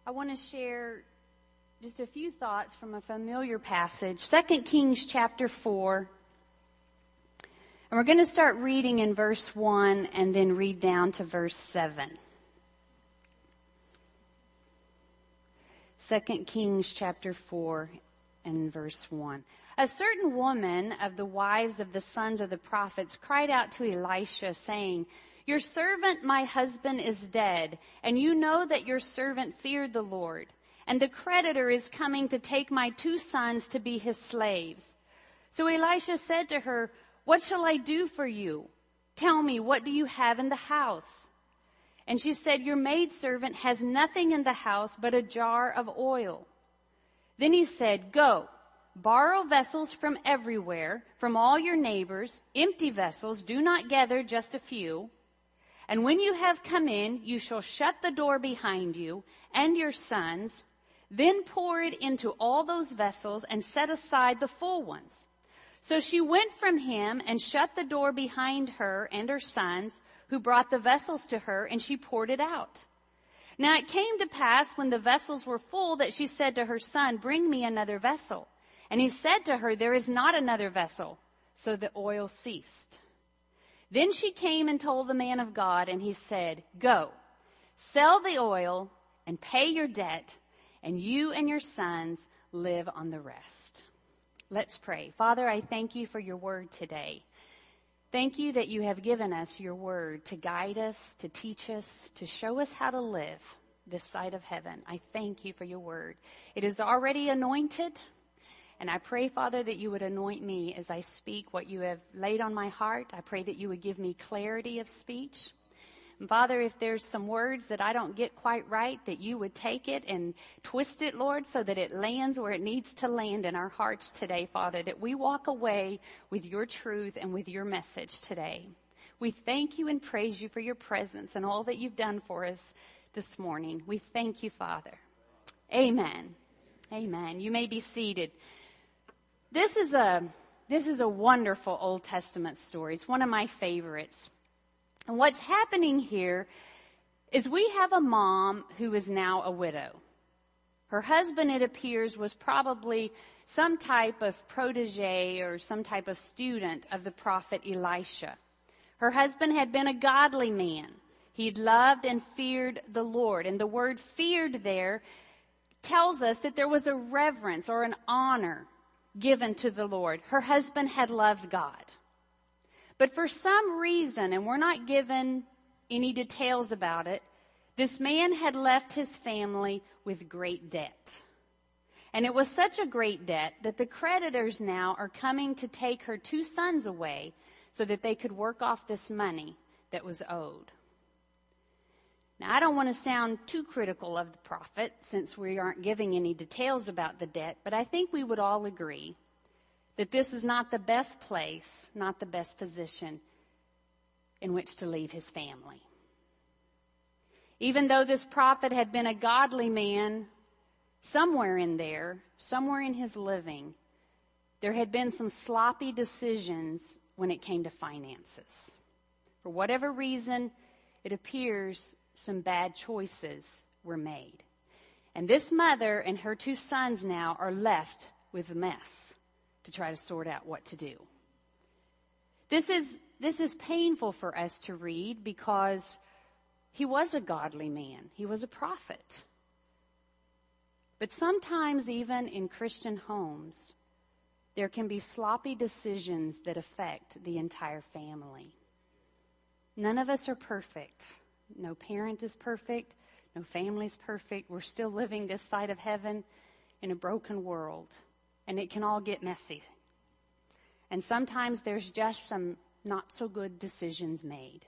I want to share just a few thoughts from a familiar passage, 2 Kings chapter 4. And we're going to start reading in verse 1 and then read down to verse 7. 2 Kings chapter 4 and verse 1. A certain woman of the wives of the sons of the prophets cried out to Elisha, saying, "Your servant, my husband, is dead, and you know that your servant feared the Lord. And the creditor is coming to take my 2 sons to be his slaves." So Elisha said to her, "What shall I do for you? Tell me, what do you have in the house?" And she said, "Your maidservant has nothing in the house but a jar of oil." Then he said, "Go, borrow vessels from everywhere, from all your neighbors, empty vessels, do not gather just a few. And when you have come in, you shall shut the door behind you and your sons, then pour it into all those vessels and set aside the full ones." So she went from him and shut the door behind her and her sons, who brought the vessels to her, and she poured it out. Now it came to pass when the vessels were full that she said to her son, "Bring me another vessel." And he said to her, "There is not another vessel." So the oil ceased. Then she came and told the man of God, and he said, "Go, sell the oil and pay your debt, and you and your sons live on the rest." Let's pray. Father, I thank you for your word today. Thank you that you have given us your word to guide us, to teach us, to show us how to live this side of heaven. I thank you for your word. It is already anointed, and I pray, Father, that you would anoint me as I speak what you have laid on my heart. I pray that you would give me clarity of speech. And Father, if there's some words that I don't get quite right, that you would take it and twist it, Lord, so that it lands where it needs to land in our hearts today, Father, that we walk away with your truth and with your message today. We thank you and praise you for your presence and all that you've done for us this morning. We thank you, Father. Amen. Amen. You may be seated. This is a wonderful Old Testament story. It's one of my favorites. And what's happening here is we have a mom who is now a widow. Her husband, it appears, was probably some type of protege or some type of student of the prophet Elisha. Her husband had been a godly man. He'd loved and feared the Lord. And the word feared there tells us that there was a reverence or an honor given to the Lord. Her husband had loved God. But for some reason, and we're not given any details about it, this man had left his family with great debt. And it was such a great debt that the creditors now are coming to take her 2 sons away so that they could work off this money that was owed. Now, I don't want to sound too critical of the prophet since we aren't giving any details about the debt, but I think we would all agree that this is not the best place, not the best position in which to leave his family. Even though this prophet had been a godly man, somewhere in there, somewhere in his living, there had been some sloppy decisions when it came to finances. For whatever reason, it appears some bad choices were made. And this mother and her 2 sons now are left with a mess to try to sort out what to do. This is painful for us to read because he was a godly man. He was a prophet. But sometimes even in Christian homes, there can be sloppy decisions that affect the entire family. None of us are perfect. No parent is perfect. No family is perfect. We're still living this side of heaven in a broken world. And it can all get messy. And sometimes there's just some not so good decisions made.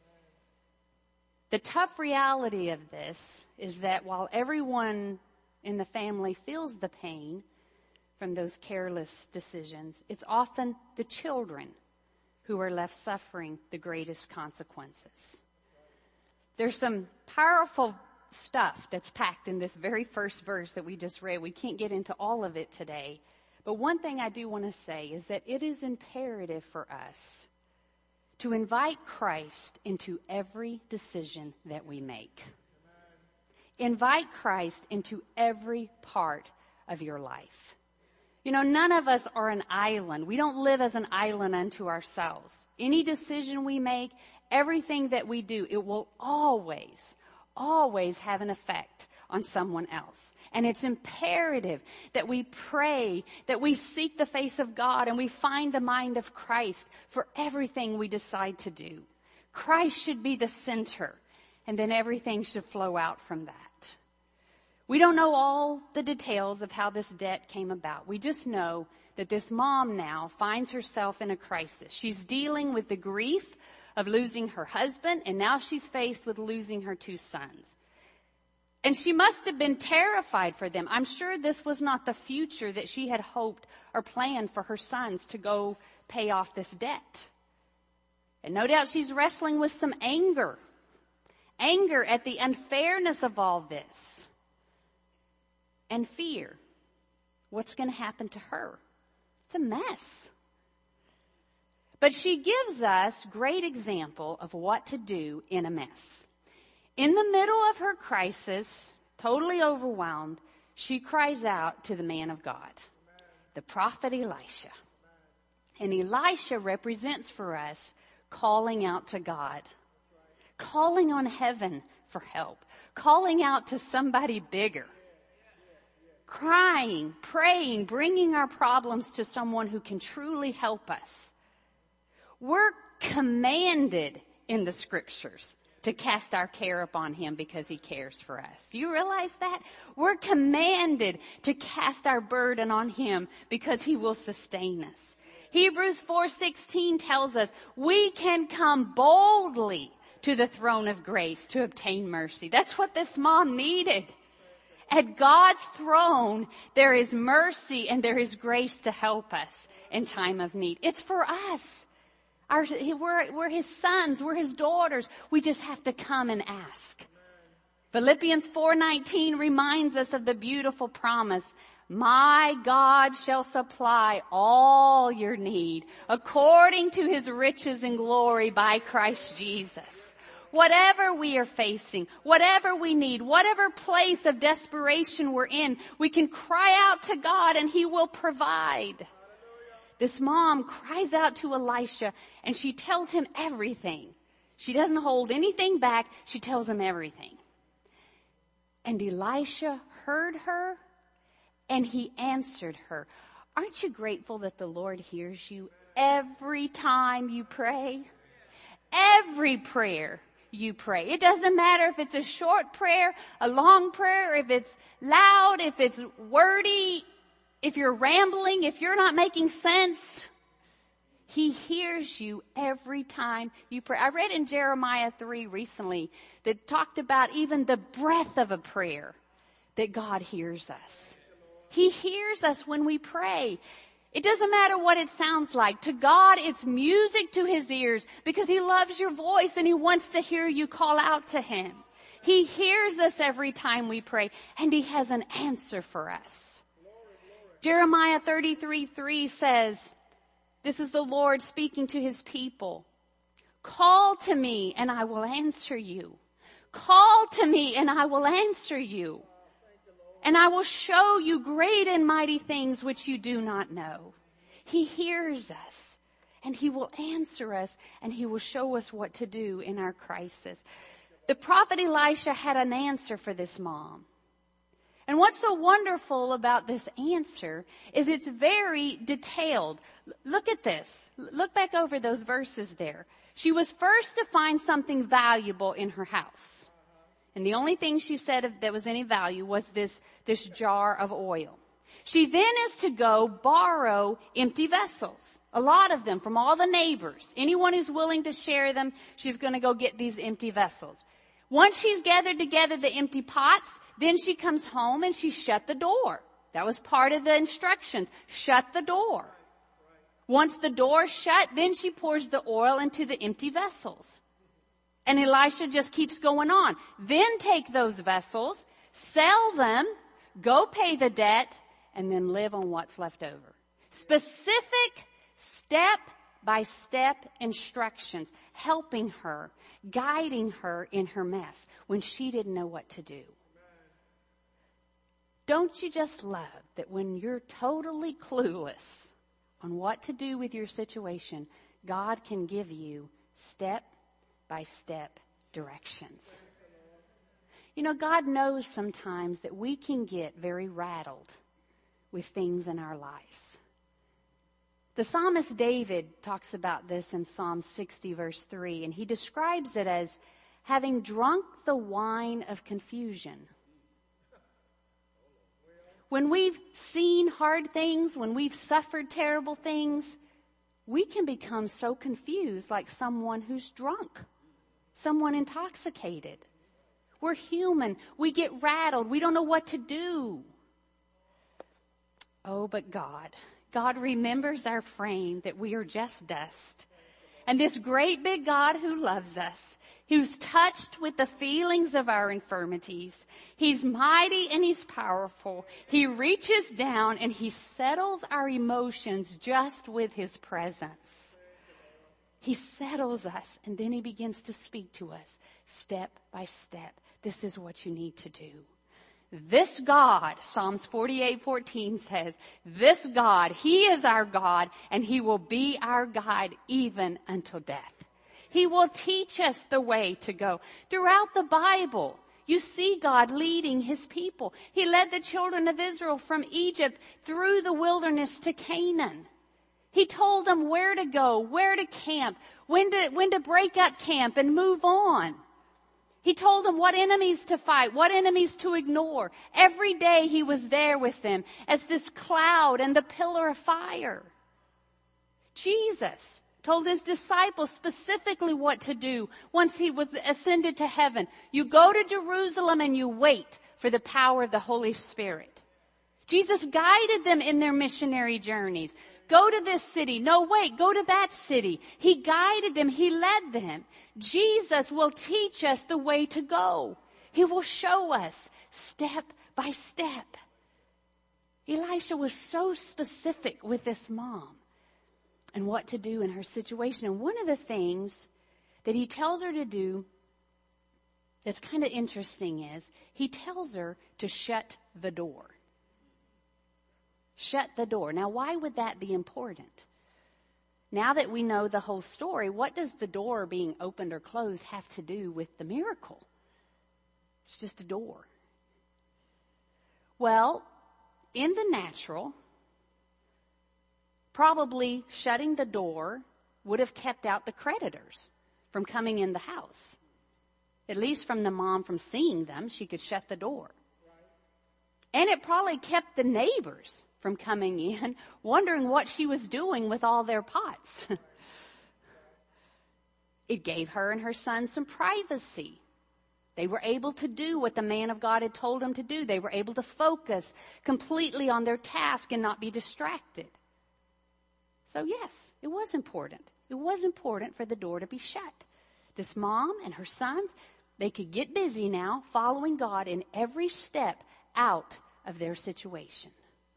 The tough reality of this is that while everyone in the family feels the pain from those careless decisions, it's often the children who are left suffering the greatest consequences. There's some powerful stuff that's packed in this very first verse that we just read. We can't get into all of it today. But one thing I do want to say is that it is imperative for us to invite Christ into every decision that we make. Invite Christ into every part of your life. You know, none of us are an island. We don't live as an island unto ourselves. Any decision we make, everything that we do, it will always have an effect on someone else. And it's imperative that we pray, that we seek the face of God, and we find the mind of Christ for everything we decide to do. Christ should be the center, and then everything should flow out from that. We don't know all the details of how this debt came about. We just know that this mom now finds herself in a crisis. She's dealing with the grief of losing her husband, and now she's faced with losing her 2 sons. And she must have been terrified for them. I'm sure this was not the future that she had hoped or planned for her sons to go pay off this debt. And no doubt she's wrestling with some anger at the unfairness of all this. And fear. What's going to happen to her? It's a mess. But she gives us great example of what to do in a mess. In the middle of her crisis, totally overwhelmed, she cries out to the man of God, the prophet Elisha. And Elisha represents for us calling out to God, calling on heaven for help, calling out to somebody bigger. Crying, praying, bringing our problems to someone who can truly help us. We're commanded in the scriptures to cast our care upon him because he cares for us. Do you realize that? We're commanded to cast our burden on him because he will sustain us. Hebrews 4:16 tells us we can come boldly to the throne of grace to obtain mercy. That's what this mom needed. At God's throne, there is mercy and there is grace to help us in time of need. It's for us. We're his sons. We're his daughters. We just have to come and ask. Philippians 4:19 reminds us of the beautiful promise. My God shall supply all your need according to his riches and glory by Christ Jesus. Whatever we are facing, whatever we need, whatever place of desperation we're in, we can cry out to God and he will provide. This mom cries out to Elisha and she tells him everything. She doesn't hold anything back. She tells him everything. And Elisha heard her and he answered her. Aren't you grateful that the Lord hears you every time you pray? Every prayer you pray. It doesn't matter if it's a short prayer, a long prayer, if it's loud, if it's wordy, if you're rambling, if you're not making sense. He hears you every time you pray. I read in Jeremiah 3 recently that talked about even the breath of a prayer that God hears us. He hears us when we pray. It doesn't matter what it sounds like. To God, it's music to his ears because he loves your voice and he wants to hear you call out to him. He hears us every time we pray and he has an answer for us. Jeremiah 33:3 says, this is the Lord speaking to his people. Call to me and I will answer you. Call to me and I will answer you. And I will show you great and mighty things which you do not know. He hears us and he will answer us and he will show us what to do in our crisis. The prophet Elisha had an answer for this mom. And what's so wonderful about this answer is it's very detailed. Look at this. Look back over those verses there. She was first to find something valuable in her house. And the only thing she said that was any value was this jar of oil. She then is to go borrow empty vessels. A lot of them from all the neighbors. Anyone who's willing to share them, she's going to go get these empty vessels. Once she's gathered together the empty pots, then she comes home and she shut the door. That was part of the instructions. Shut the door. Once the door's shut, then she pours the oil into the empty vessels. And Elisha just keeps going on. Then take those vessels, sell them, go pay the debt, and then live on what's left over. Specific step-by-step instructions, helping her, guiding her in her mess when she didn't know what to do. Don't you just love that when you're totally clueless on what to do with your situation, God can give you step-by-step directions? You know, God knows sometimes that we can get very rattled with things in our lives. The psalmist David talks about this in Psalm 60, verse 3, and he describes it as having drunk the wine of confusion. When we've seen hard things, when we've suffered terrible things, we can become so confused like someone who's drunk, someone intoxicated. We're human. We get rattled. We don't know what to do. Oh, but God remembers our frame, that we are just dust. And this great big God who loves us, who's touched with the feelings of our infirmities, He's mighty and He's powerful. He reaches down and He settles our emotions just with His presence. He settles us, and then He begins to speak to us step by step. This is what you need to do. This God, Psalms 48:14 says, this God, He is our God, and He will be our guide even until death. He will teach us the way to go. Throughout the Bible, you see God leading His people. He led the children of Israel from Egypt through the wilderness to Canaan. He told them where to go, where to camp, when to break up camp and move on. He told them what enemies to fight, what enemies to ignore. Every day He was there with them as this cloud and the pillar of fire. Jesus told His disciples specifically what to do once He was ascended to heaven. You go to Jerusalem and you wait for the power of the Holy Spirit. Jesus guided them in their missionary journeys. Go to this city. No, wait, go to that city. He guided them. He led them. Jesus will teach us the way to go. He will show us step by step. Elisha was so specific with this mom and what to do in her situation. And one of the things that he tells her to do that's kind of interesting is he tells her to shut the door. Shut the door. Now, why would that be important? Now that we know the whole story, what does the door being opened or closed have to do with the miracle? It's just a door. Well, in the natural, probably shutting the door would have kept out the creditors from coming in the house. At least from the mom from seeing them, she could shut the door. And it probably kept the neighbors from coming in, wondering what she was doing with all their pots. It gave her and her son some privacy. They were able to do what the man of God had told them to do. They were able to focus completely on their task and not be distracted. So yes, it was important. It was important for the door to be shut. This mom and her sons, they could get busy now following God in every step out of their situation.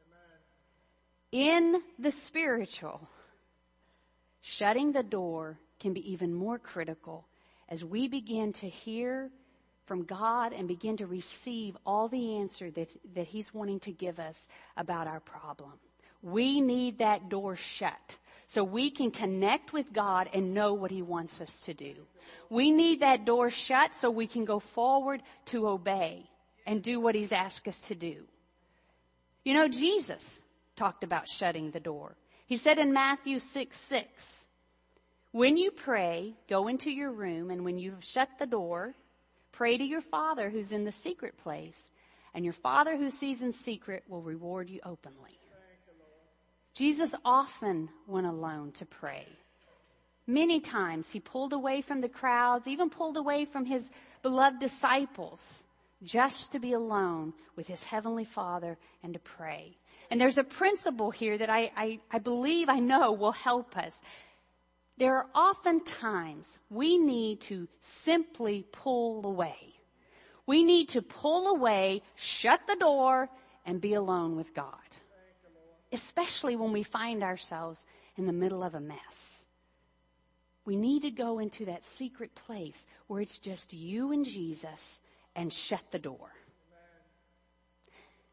In the spiritual, shutting the door can be even more critical as we begin to hear from God and begin to receive all the answer that He's wanting to give us about our problem. We need that door shut so we can connect with God and know what He wants us to do. We need that door shut so we can go forward to obey and do what He's asked us to do. You know, Jesus talked about shutting the door. He said in Matthew 6:6, when you pray, go into your room, and when you've shut the door, pray to your Father who's in the secret place, and your Father who sees in secret will reward you openly. Jesus often went alone to pray. Many times He pulled away from the crowds, even pulled away from His beloved disciples, just to be alone with His Heavenly Father and to pray. And there's a principle here that I believe, I know will help us. There are often times we need to simply pull away. We need to pull away, shut the door, and be alone with God. Especially when we find ourselves in the middle of a mess. We need to go into that secret place where it's just you and Jesus and shut the door.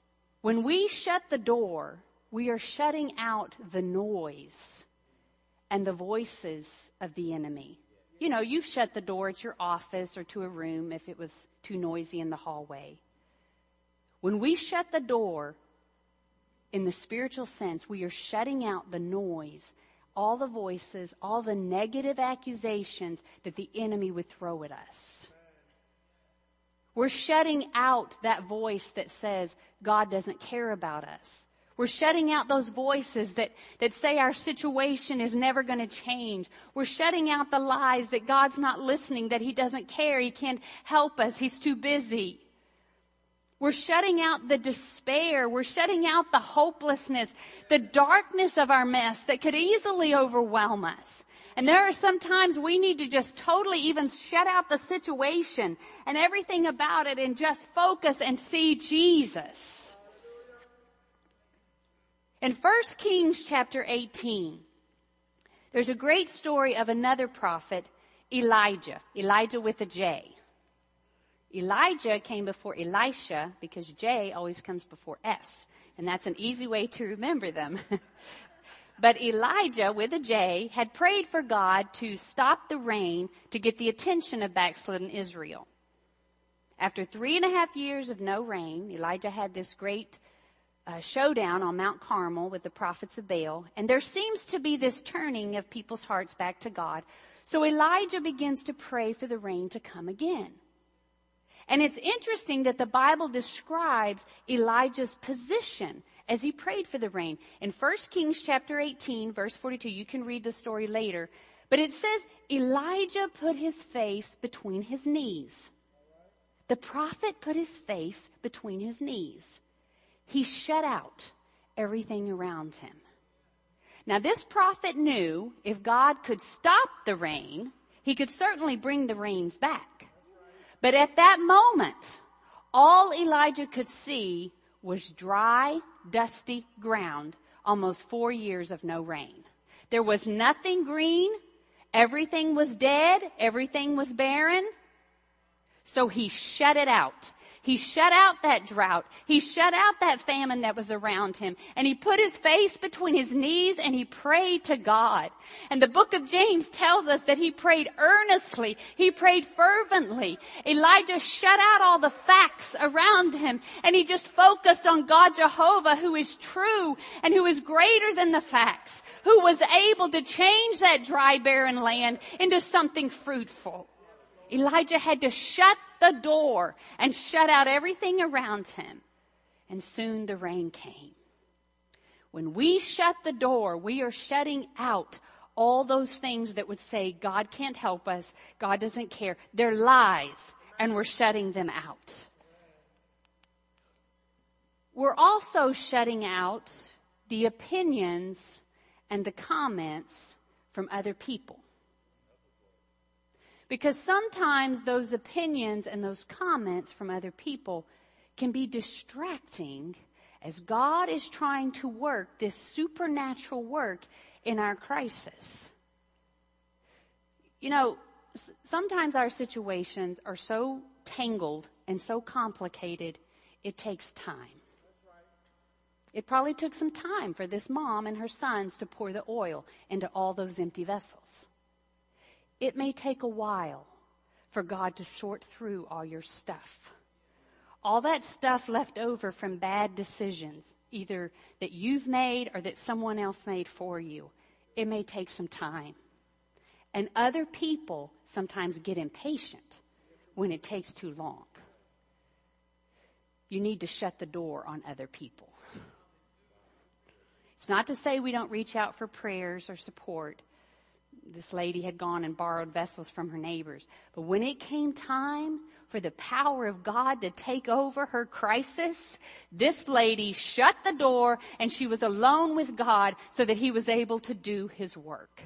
When we shut the door, we are shutting out the noise and the voices of the enemy. You know, you've shut the door at your office or to a room if it was too noisy in the hallway. When we shut the door, in the spiritual sense, we are shutting out the noise, all the voices, all the negative accusations that the enemy would throw at us. We're shutting out that voice that says God doesn't care about us. We're shutting out those voices that say our situation is never going to change. We're shutting out the lies that God's not listening, that He doesn't care, He can't help us, He's too busy. We're shutting out the despair. We're shutting out the hopelessness, the darkness of our mess that could easily overwhelm us. And there are some times we need to just totally even shut out the situation and everything about it and just focus and see Jesus. In 1 Kings chapter 18, there's a great story of another prophet, Elijah with a J. Elijah came before Elisha because J always comes before S, and that's an easy way to remember them. But Elijah, with a J, had prayed for God to stop the rain to get the attention of backslidden Israel. After 3.5 years of no rain, Elijah had this great showdown on Mount Carmel with the prophets of Baal, and there seems to be this turning of people's hearts back to God. So Elijah begins to pray for the rain to come again. And it's interesting that the Bible describes Elijah's position as he prayed for the rain. In 1 Kings chapter 18, verse 42, you can read the story later, but it says Elijah put his face between his knees. The prophet put his face between his knees. He shut out everything around him. Now this prophet knew if God could stop the rain, He could certainly bring the rains back. But at that moment, all Elijah could see was dry, dusty ground, almost 4 years of no rain. There was nothing green. Everything was dead. Everything was barren. So he shut it out. He shut out that drought. He shut out that famine that was around him. And he put his face between his knees and he prayed to God. And the book of James tells us that he prayed earnestly. He prayed fervently. Elijah shut out all the facts around him and he just focused on God Jehovah, who is true and who is greater than the facts, who was able to change that dry, barren land into something fruitful. Elijah had to shut the door and shut out everything around him. And soon the rain came. When we shut the door, we are shutting out all those things that would say God can't help us, God doesn't care. They're lies, and we're shutting them out. We're also shutting out the opinions and the comments from other people. Because sometimes those opinions and those comments from other people can be distracting as God is trying to work this supernatural work in our crisis. You know, sometimes our situations are so tangled and so complicated, it takes time. It probably took some time for this mom and her sons to pour the oil into all those empty vessels. It may take a while for God to sort through all your stuff. All that stuff left over from bad decisions, either that you've made or that someone else made for you. It may take some time. And other people sometimes get impatient when it takes too long. You need to shut the door on other people. It's not to say we don't reach out for prayers or support. This lady had gone and borrowed vessels from her neighbors. But when it came time for the power of God to take over her crisis, this lady shut the door and she was alone with God so that He was able to do His work.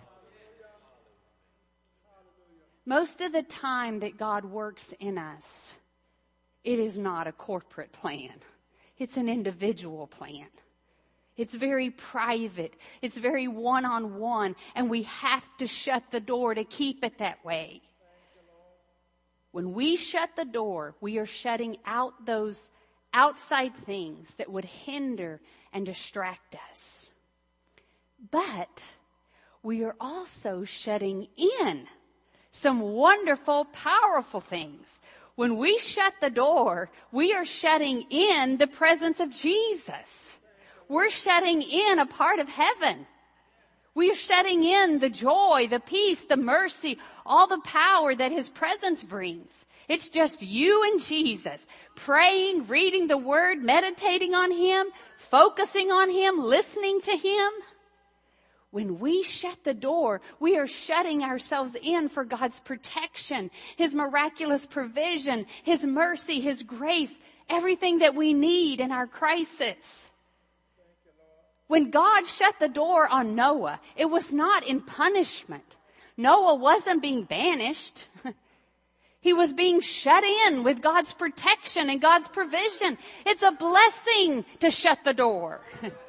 Most of the time that God works in us, it is not a corporate plan. It's an individual plan. It's very private. It's very one-on-one. And we have to shut the door to keep it that way. When we shut the door, we are shutting out those outside things that would hinder and distract us. But we are also shutting in some wonderful, powerful things. When we shut the door, we are shutting in the presence of Jesus. We're shutting in a part of heaven. We are shutting in the joy, the peace, the mercy, all the power that His presence brings. It's just you and Jesus, praying, reading the Word, meditating on Him, focusing on Him, listening to Him. When we shut the door, we are shutting ourselves in for God's protection, His miraculous provision, His mercy, His grace, everything that we need in our crisis. When God shut the door on Noah, it was not in punishment. Noah wasn't being banished. He was being shut in with God's protection and God's provision. It's a blessing to shut the door.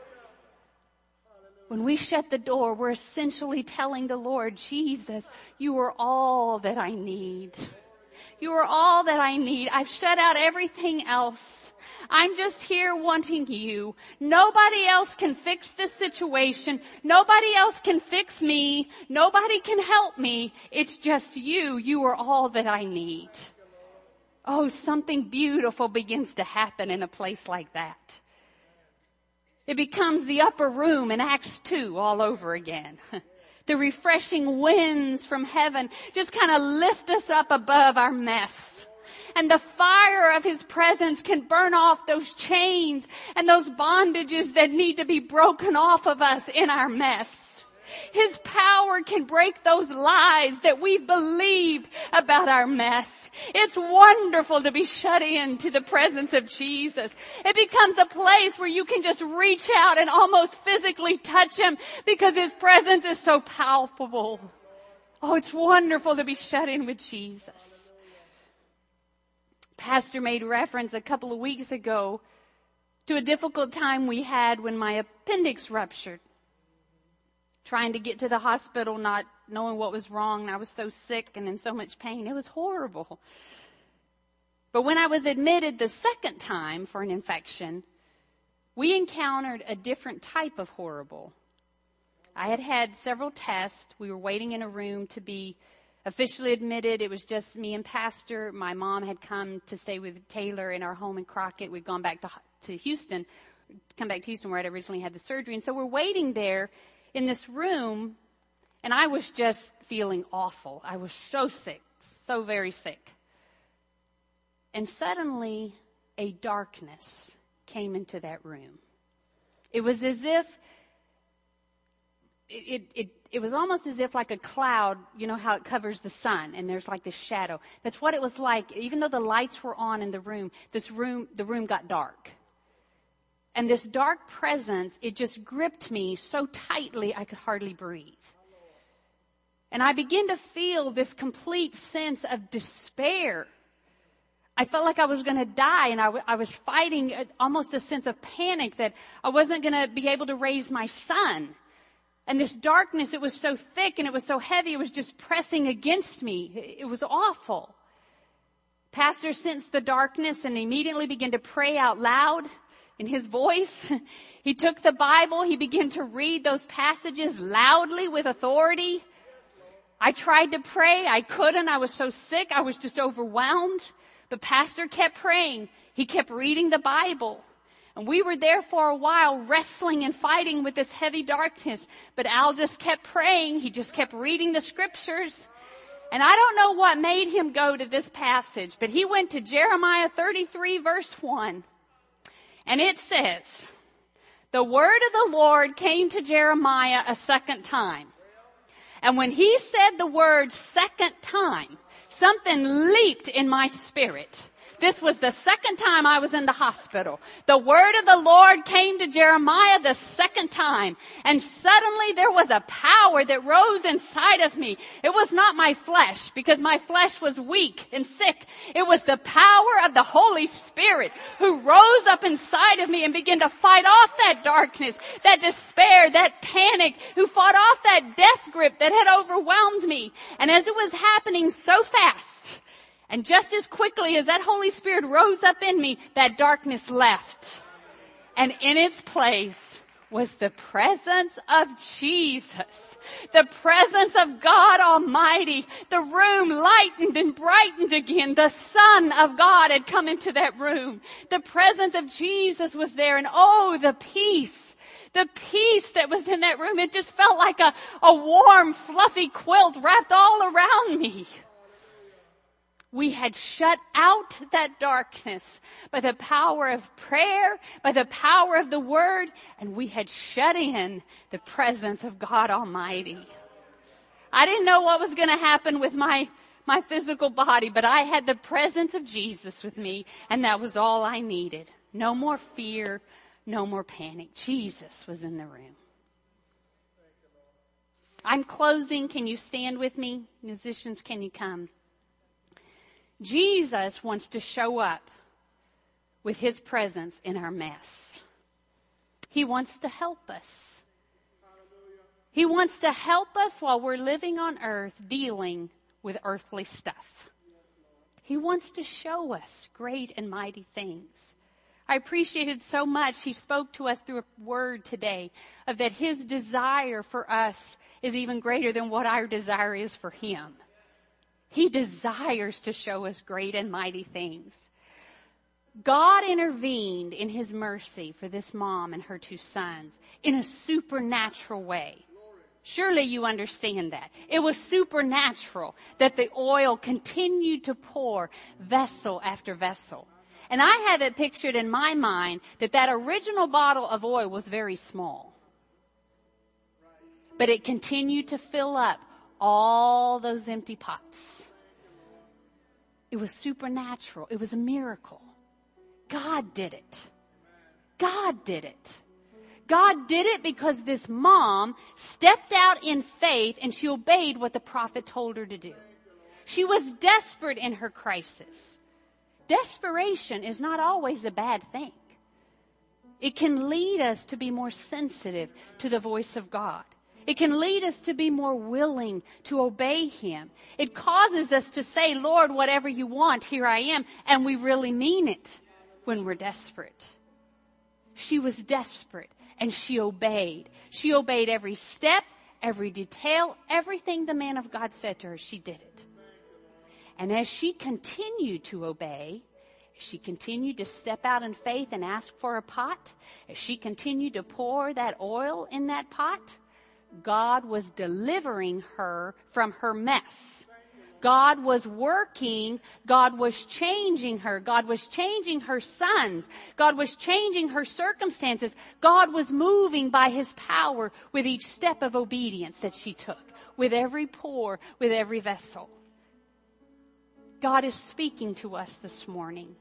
When we shut the door, we're essentially telling the Lord, Jesus, you are all that I need. You are all that I need. I've shut out everything else. I'm just here wanting you. Nobody else can fix this situation. Nobody else can fix me. Nobody can help me. It's just you. You are all that I need. Oh, something beautiful begins to happen in a place like that. It becomes the upper room in Acts 2 all over again. The refreshing winds from heaven just kind of lift us up above our mess. And the fire of His presence can burn off those chains and those bondages that need to be broken off of us in our mess. His power can break those lies that we've believed about our mess. It's wonderful to be shut in to the presence of Jesus. It becomes a place where you can just reach out and almost physically touch Him because His presence is so palpable. Oh, it's wonderful to be shut in with Jesus. Pastor made reference a couple of weeks ago to a difficult time we had when my appendix ruptured. Trying to get to the hospital, not knowing what was wrong. And I was so sick and in so much pain. It was horrible. But when I was admitted the second time for an infection, we encountered a different type of horrible. I had had several tests. We were waiting in a room to be officially admitted. It was just me and Pastor. My mom had come to stay with Taylor in our home in Crockett. We'd gone back to Houston, come back to Houston where I'd originally had the surgery. And so we're waiting there in this room, and I was just feeling awful. I was so sick, so very sick. And suddenly, a darkness came into that room. It was as if, it was almost as if like a cloud, you know how it covers the sun, and there's like this shadow. That's what it was like. Even though the lights were on in the room, the room got dark. And this dark presence, it just gripped me so tightly I could hardly breathe. And I began to feel this complete sense of despair. I felt like I was going to die, and I was fighting almost a sense of panic that I wasn't going to be able to raise my son. And this darkness, it was so thick and it was so heavy, it was just pressing against me. It was awful. Pastor sensed the darkness and immediately began to pray out loud. In his voice, he took the Bible, he began to read those passages loudly with authority. I tried to pray, I couldn't, I was so sick, I was just overwhelmed. But Pastor kept praying, he kept reading the Bible. And we were there for a while wrestling and fighting with this heavy darkness. But Al just kept praying, he just kept reading the scriptures. And I don't know what made him go to this passage, but he went to Jeremiah 33 verse 1. And it says, the word of the Lord came to Jeremiah a second time. And when he said the word second time, something leaped in my spirit. This was the second time I was in the hospital. The word of the Lord came to Jeremiah the second time. And suddenly there was a power that rose inside of me. It was not my flesh, because my flesh was weak and sick. It was the power of the Holy Spirit who rose up inside of me and began to fight off that darkness, that despair, that panic, who fought off that death grip that had overwhelmed me. And as it was happening so fast, And just as quickly as that Holy Spirit rose up in me, that darkness left. And in its place was the presence of Jesus, the presence of God Almighty. The room lightened and brightened again. The Son of God had come into that room. The presence of Jesus was there, and oh, the peace that was in that room. It just felt like a warm, fluffy quilt wrapped all around me. We had shut out that darkness by the power of prayer, by the power of the Word, and we had shut in the presence of God Almighty. I didn't know what was going to happen with my physical body, but I had the presence of Jesus with me, and that was all I needed. No more fear, no more panic. Jesus was in the room. I'm closing. Can you stand with me? Musicians, can you come? Jesus wants to show up with His presence in our mess. He wants to help us. He wants to help us while we're living on earth dealing with earthly stuff. He wants to show us great and mighty things. I appreciated so much He spoke to us through a word today of that His desire for us is even greater than what our desire is for Him. He desires to show us great and mighty things. God intervened in His mercy for this mom and her two sons in a supernatural way. Surely you understand that. It was supernatural that the oil continued to pour vessel after vessel. And I have it pictured in my mind that original bottle of oil was very small. But it continued to fill up all those empty pots. It was supernatural. It was a miracle. God did it. God did it. God did it because this mom stepped out in faith and she obeyed what the prophet told her to do. She was desperate in her crisis. Desperation is not always a bad thing. It can lead us to be more sensitive to the voice of God. It can lead us to be more willing to obey Him. It causes us to say, Lord, whatever you want, here I am. And we really mean it when we're desperate. She was desperate and she obeyed. She obeyed every step, every detail, everything the man of God said to her, she did it. And as she continued to obey, as she continued to step out in faith and ask for a pot, as she continued to pour that oil in that pot, God was delivering her from her mess. God was working. God was changing her. God was changing her sons. God was changing her circumstances. God was moving by His power with each step of obedience that she took, with every pour, with every vessel. God is speaking to us this morning.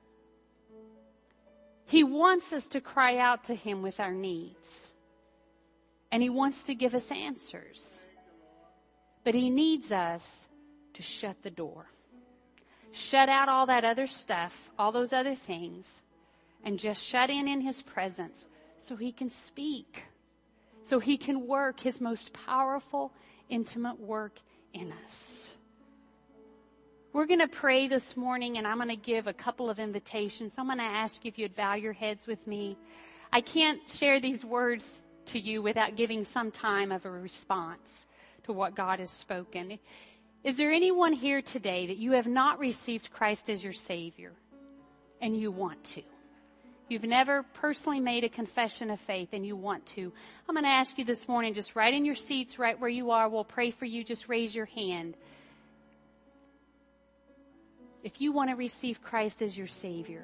He wants us to cry out to Him with our needs. And He wants to give us answers. But He needs us to shut the door. Shut out all that other stuff, all those other things, and just shut in His presence so He can speak. So He can work His most powerful, intimate work in us. We're going to pray this morning, and I'm going to give a couple of invitations. I'm going to ask you if you'd bow your heads with me. I can't share these words to you without giving some time of a response to what God has spoken. Is there anyone here today that you have not received Christ as your Savior and you want to? You've never personally made a confession of faith and you want to. I'm going to ask you this morning, just right in your seats, right where you are. We'll pray for you. Just raise your hand. If you want to receive Christ as your Savior,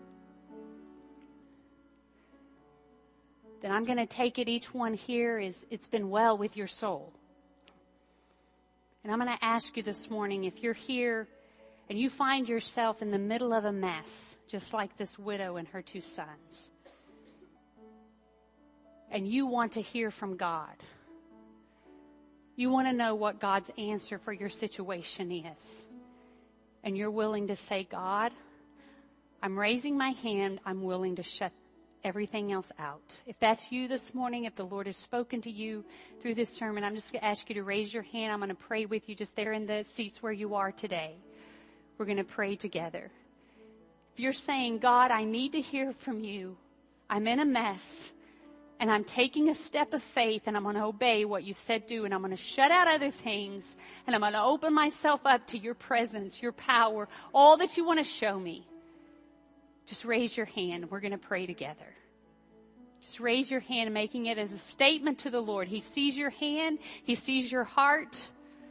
then I'm going to take it each one here is it's been well with your soul. And I'm going to ask you this morning, if you're here and you find yourself in the middle of a mess, just like this widow and her two sons, and you want to hear from God, you want to know what God's answer for your situation is, and you're willing to say, God, I'm raising my hand, I'm willing to shut everything else out. If that's you this morning, if the Lord has spoken to you through this sermon, I'm just going to ask you to raise your hand. I'm going to pray with you just there in the seats where you are today. we're going to pray together. If you're saying, God, I need to hear from you. I'm in a mess. And I'm taking a step of faith, and I'm going to obey what you said do, and I'm going to shut out other things, and I'm going to open myself up to your presence, your power, all that you want to show me. Just raise your hand. We're going to pray together. Just raise your hand, making it as a statement to the Lord. He sees your hand. He sees your heart.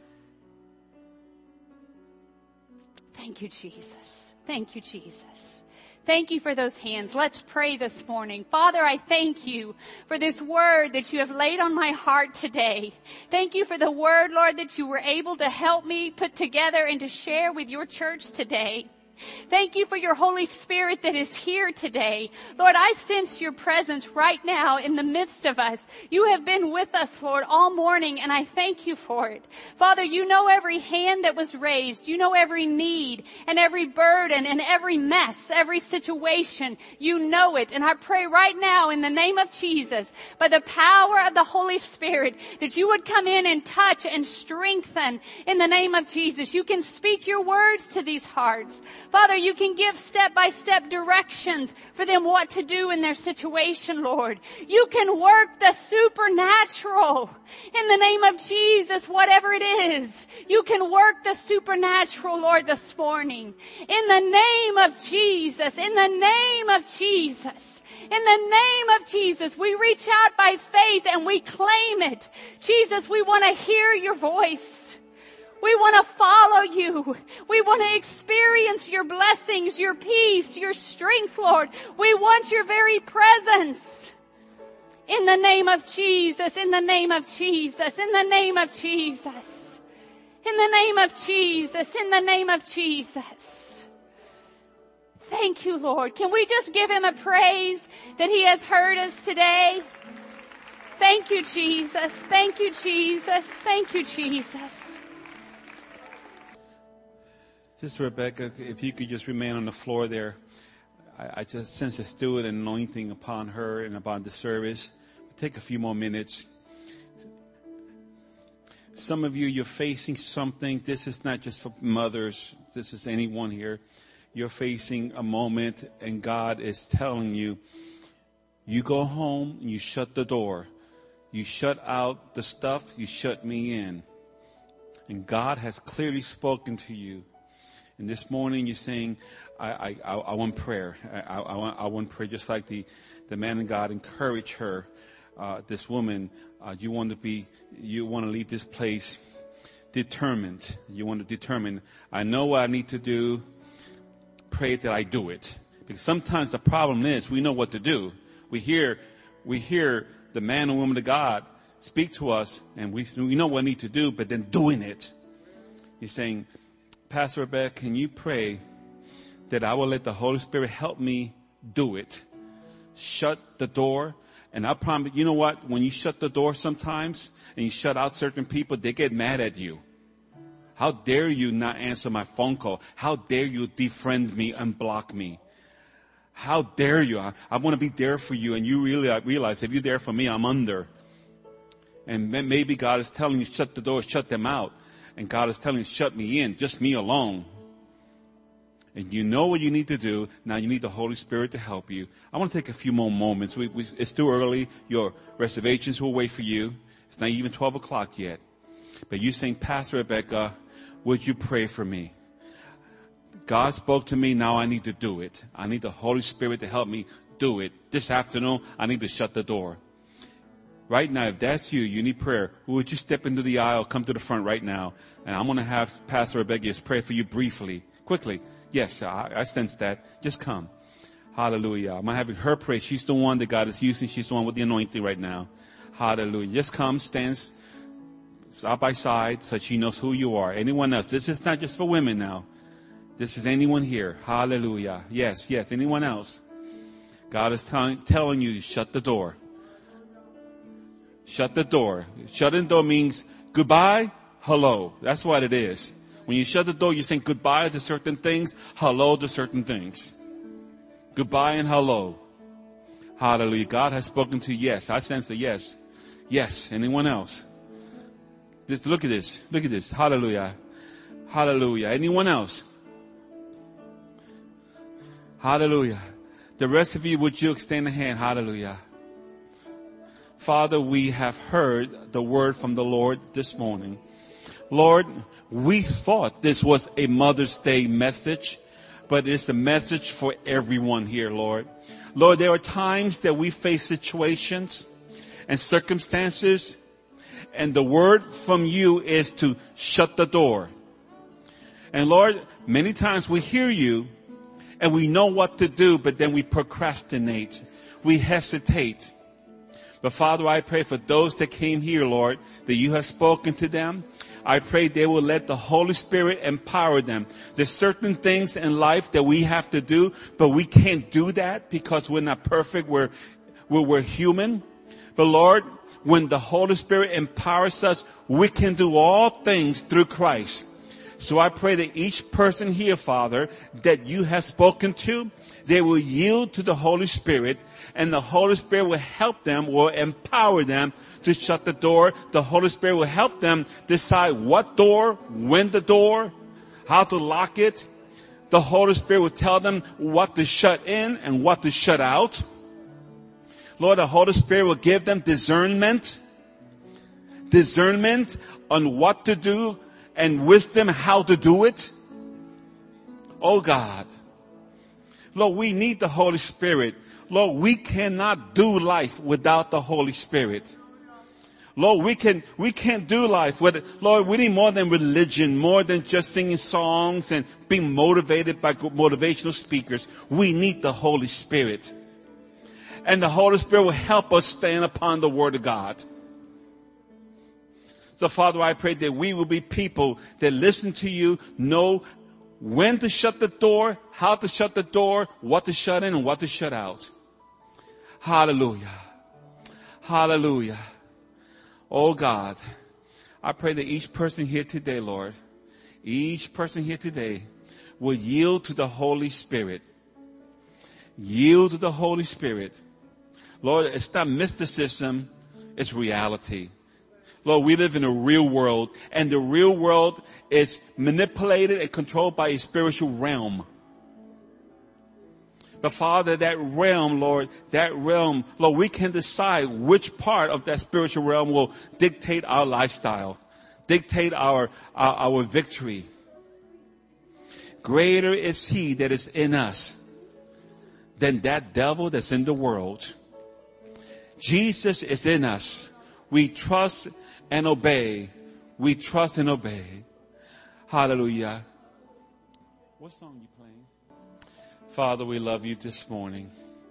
Thank you, Jesus. Thank you, Jesus. Thank you for those hands. Let's pray this morning. Father, I thank you for this word that you have laid on my heart today. Thank you for the word, Lord, that you were able to help me put together and to share with your church today. Thank you for your Holy Spirit that is here today. Lord, I sense your presence right now in the midst of us. You have been with us, Lord, all morning, and I thank you for it. Father, you know every hand that was raised. You know every need and every burden and every mess, every situation. You know it. And I pray right now in the name of Jesus, by the power of the Holy Spirit, that you would come in and touch and strengthen in the name of Jesus. You can speak your words to these hearts. Father, you can give step-by-step directions for them what to do in their situation, Lord. You can work the supernatural in the name of Jesus, whatever it is. You can work the supernatural, Lord, this morning. In the name of Jesus, in the name of Jesus. In the name of Jesus, we reach out by faith and we claim it. Jesus, we want to hear your voice. We want to follow you. We want to experience your blessings, your peace, your strength, Lord. We want your very presence. In the name of Jesus, in the name of Jesus, in the name of Jesus. In the name of Jesus, in the name of Jesus. Thank you, Lord. Can we just give him a praise that he has heard us today? Thank you, Jesus. Thank you, Jesus. Thank you, Jesus. Sister Rebecca, if you could just remain on the floor there. I just sense a steward anointing upon her and upon the service. Take a few more minutes. Some of you, you're facing something. This is not just for mothers. This is anyone here. You're facing a moment and God is telling you, you go home and you shut the door. You shut out the stuff. You shut me in. And God has clearly spoken to you. And this morning you're saying, I want prayer. I want prayer, just like the man of God encouraged her, this woman. You want to leave this place determined. You want to determine, I know what I need to do. Pray that I do it. Because sometimes the problem is we know what to do. We hear the man and woman of God speak to us and we know what we need to do, but then doing it. You're saying, Pastor Rebecca, can you pray that I will let the Holy Spirit help me do it? Shut the door. And I promise, you know what? When you shut the door sometimes and you shut out certain people, they get mad at you. How dare you not answer my phone call? How dare you defriend me and block me? How dare you? I want to be there for you. And you really realize if you're there for me, I'm under. And maybe God is telling you, shut the door, shut them out. And God is telling you, shut me in, just me alone. And you know what you need to do. Now you need the Holy Spirit to help you. I want to take a few more moments. It's too early. Your reservations will wait for you. It's not even 12 o'clock yet. But you're saying, Pastor Rebecca, would you pray for me? God spoke to me. Now I need to do it. I need the Holy Spirit to help me do it. This afternoon, I need to shut the door. Right now, if that's you, you need prayer. Would you step into the aisle, come to the front right now? And I'm going to have Pastor Rebecca just pray for you briefly, quickly. Yes, I sense that. Just come. Hallelujah. I'm going to have her pray. She's the one that God is using. She's the one with the anointing right now. Hallelujah. Just come, stand side by side so she knows who you are. Anyone else? This is not just for women now. This is anyone here. Hallelujah. Yes. Anyone else? God is telling you to shut the door. Shut the door. Shutting the door means goodbye, hello. That's what it is. When you shut the door, you're saying goodbye to certain things, hello to certain things. Goodbye and hello. Hallelujah. God has spoken to you. Yes. I sense a yes. Yes. Anyone else? Look at this. Hallelujah. Hallelujah. Anyone else? Hallelujah. The rest of you, would you extend a hand? Hallelujah. Father, we have heard the word from the Lord this morning. Lord, we thought this was a Mother's Day message, but it's a message for everyone here, Lord. Lord, there are times that we face situations and circumstances, and the word from you is to shut the door. And Lord, many times we hear you and we know what to do, but then we procrastinate. We hesitate. But Father, I pray for those that came here, Lord, that you have spoken to them. I pray they will let the Holy Spirit empower them. There's certain things in life that we have to do, but we can't do that because we're not perfect. We're human. But Lord, when the Holy Spirit empowers us, we can do all things through Christ. So I pray that each person here, Father, that you have spoken to, they will yield to the Holy Spirit, and the Holy Spirit will help them, will empower them to shut the door. The Holy Spirit will help them decide what door, when the door, how to lock it. The Holy Spirit will tell them what to shut in and what to shut out. Lord, the Holy Spirit will give them discernment on what to do and wisdom how to do it. Oh God. Lord, we need the Holy Spirit. Lord, we cannot do life without the Holy Spirit. Lord, we can't do life with it. Lord, we need more than religion, more than just singing songs and being motivated by motivational speakers. We need the Holy Spirit. And the Holy Spirit will help us stand upon the Word of God. So Father, I pray that we will be people that listen to you, know when to shut the door, how to shut the door, what to shut in and what to shut out. Hallelujah. Hallelujah. Oh God, I pray that each person here today, Lord, each person here today will yield to the Holy Spirit. Yield to the Holy Spirit. Lord, it's not mysticism, it's reality. Lord, we live in a real world, and the real world is manipulated and controlled by a spiritual realm. But Father, that realm, Lord, we can decide which part of that spiritual realm will dictate our lifestyle, dictate our victory. Greater is He that is in us than that devil that's in the world. Jesus is in us. We trust and obey. We trust and obey. Hallelujah. What song you playing? Father, we love you this morning.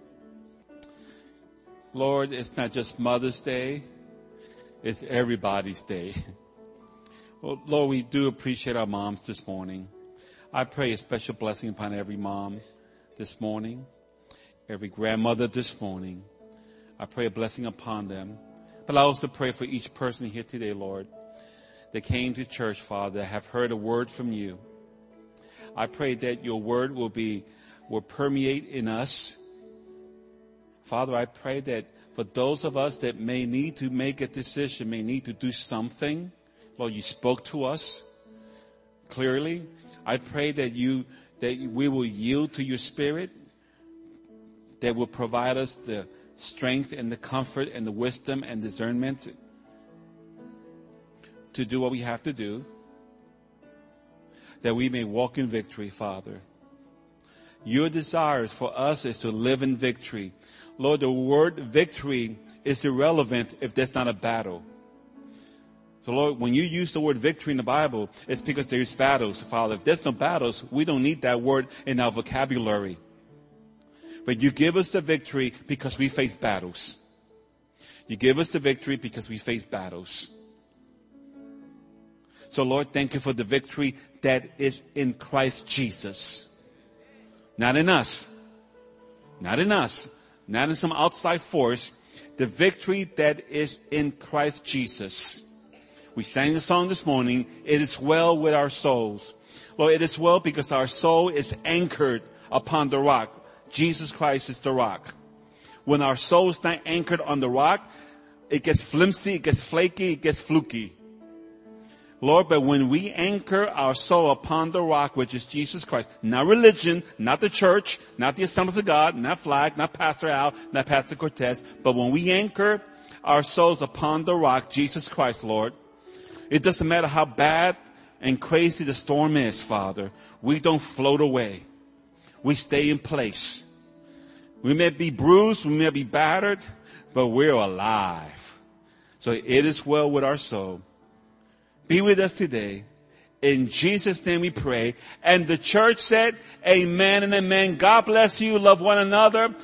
Lord, it's not just Mother's Day. It's everybody's day. Well, Lord, we do appreciate our moms this morning. I pray a special blessing upon every mom this morning, every grandmother this morning. I pray a blessing upon them. But I also pray for each person here today, Lord, that came to church, Father, that have heard a word from you. I pray that your word will permeate in us. Father, I pray that for those of us that may need to make a decision, may need to do something, Lord, you spoke to us clearly. I pray that we will yield to your Spirit, that will provide us the strength and the comfort and the wisdom and discernment to do what we have to do, that we may walk in victory, Father. Your desires for us is to live in victory. Lord, the word victory is irrelevant if there's not a battle. So Lord, when you use the word victory in the Bible, it's because there's battles, Father. If there's no battles, we don't need that word in our vocabulary. But you give us the victory because we face battles. You give us the victory because we face battles. So Lord, thank you for the victory that is in Christ Jesus. Not in us. Not in us. Not in some outside force. The victory that is in Christ Jesus. We sang the song this morning, it is well with our souls. Lord, it is well because our soul is anchored upon the rock. Jesus Christ is the rock. When our soul is not anchored on the rock, it gets flimsy, it gets flaky, it gets fluky. Lord, but when we anchor our soul upon the rock, which is Jesus Christ, not religion, not the church, not the Assemblies of God, not Flag, not Pastor Al, not Pastor Cortez, but when we anchor our souls upon the rock, Jesus Christ, Lord, it doesn't matter how bad and crazy the storm is, Father. We don't float away. We stay in place. We may be bruised, we may be battered, but we're alive. So it is well with our soul. Be with us today. In Jesus' name we pray. And the church said, amen and amen. God bless you. Love one another.